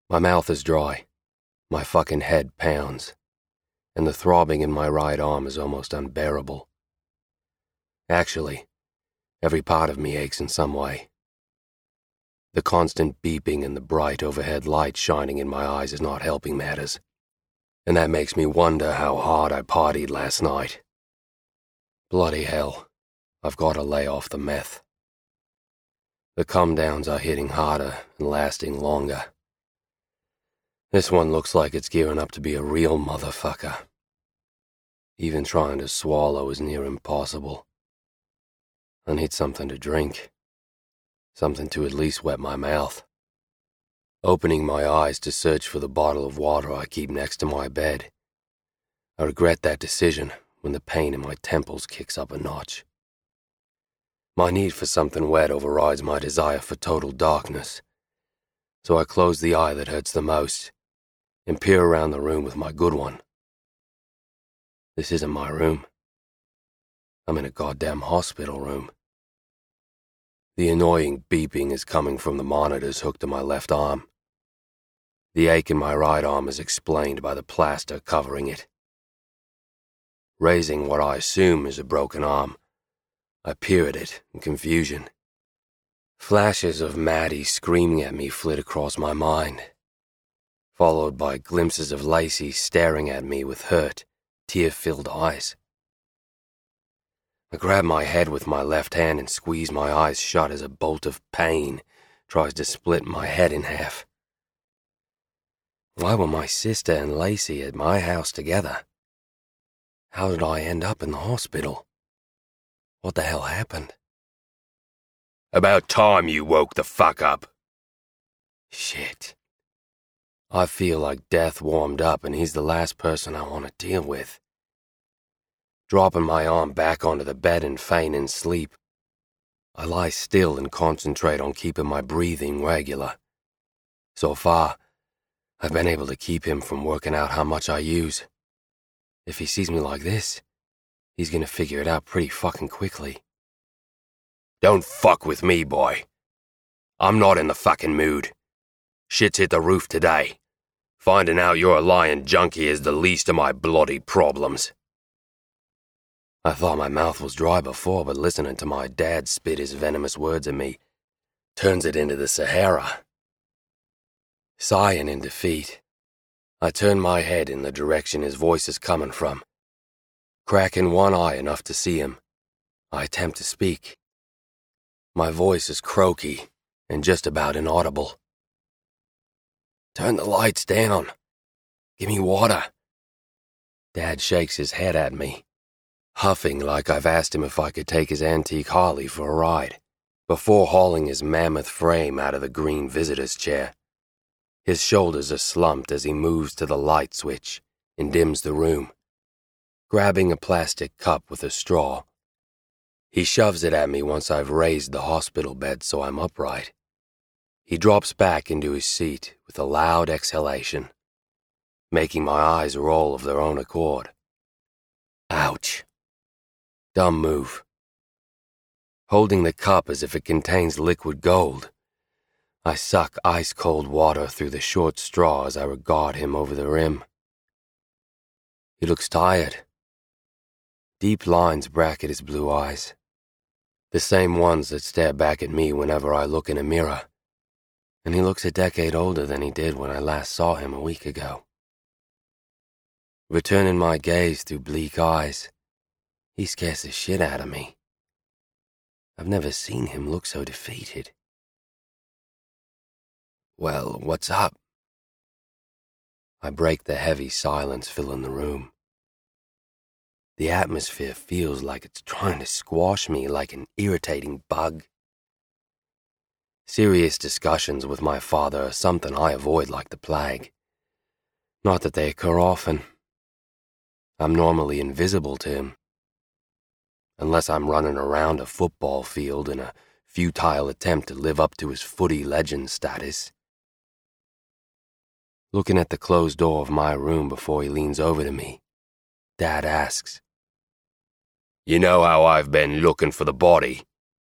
My mouth is dry, my fucking head pounds, and the throbbing in my right arm is almost unbearable. Actually, every part of me aches in some way. The constant beeping and the bright overhead light shining in my eyes is not helping matters, and that makes me wonder how hard I partied last night. Bloody hell, I've got to lay off the meth. The come-downs are hitting harder and lasting longer. This one looks like it's gearing up to be a real motherfucker. Even trying to swallow is near impossible. I need something to drink. Something to at least wet my mouth. Opening my eyes to search for the bottle of water I keep next to my bed. I regret that decision when the pain in my temples kicks up a notch. My need for something wet overrides my desire for total darkness, so I close the eye that hurts the most and peer around the room with my good one. This isn't my room. I'm in a goddamn hospital room. The annoying beeping is coming from the monitors hooked to my left arm. The ache in my right arm is explained by the plaster covering it. Raising what I assume is a broken arm, I peer at it in confusion. Flashes of Maddie screaming at me flit across my mind, followed by glimpses of Lacey staring at me with hurt, tear-filled eyes. I grab my head with my left hand and squeeze my eyes shut as a bolt of pain tries to split my head in half. Why were my sister and Lacey at my house together? How did I end up in the hospital? What the hell happened? About time you woke the fuck up. Shit. I feel like death warmed up and he's the last person I want to deal with. Dropping my arm back onto the bed and feigning sleep, I lie still and concentrate on keeping my breathing regular. So far, I've been able to keep him from working out how much I use. If he sees me like this, he's gonna figure it out pretty fucking quickly. Don't fuck with me, boy. I'm not in the fucking mood. Shit's hit the roof today. Finding out you're a lying junkie is the least of my bloody problems. I thought my mouth was dry before, but listening to my dad spit his venomous words at me turns it into the Sahara. Sighing in defeat, I turn my head in the direction his voice is coming from. Cracking one eye enough to see him, I attempt to speak. My voice is croaky and just about inaudible. Turn the lights down. Give me water. Dad shakes his head at me, huffing like I've asked him if I could take his antique Harley for a ride, before hauling his mammoth frame out of the green visitor's chair. His shoulders are slumped as he moves to the light switch and dims the room. Grabbing a plastic cup with a straw, he shoves it at me once I've raised the hospital bed so I'm upright. He drops back into his seat with a loud exhalation, making my eyes roll of their own accord. Ouch. Dumb move. Holding the cup as if it contains liquid gold, I suck ice-cold water through the short straw as I regard him over the rim. He looks tired. Deep lines bracket his blue eyes, the same ones that stare back at me whenever I look in a mirror, and he looks a decade older than he did when I last saw him a week ago. Returning my gaze through bleak eyes, he scares the shit out of me. I've never seen him look so defeated. Well, what's up? I break the heavy silence filling the room. The atmosphere feels like it's trying to squash me like an irritating bug. Serious discussions with my father are something I avoid like the plague. Not that they occur often. I'm normally invisible to him, unless I'm running around a football field in a futile attempt to live up to his footy legend status. Looking at the closed door of my room before he leans over to me, Dad asks, You know how I've been looking for the body?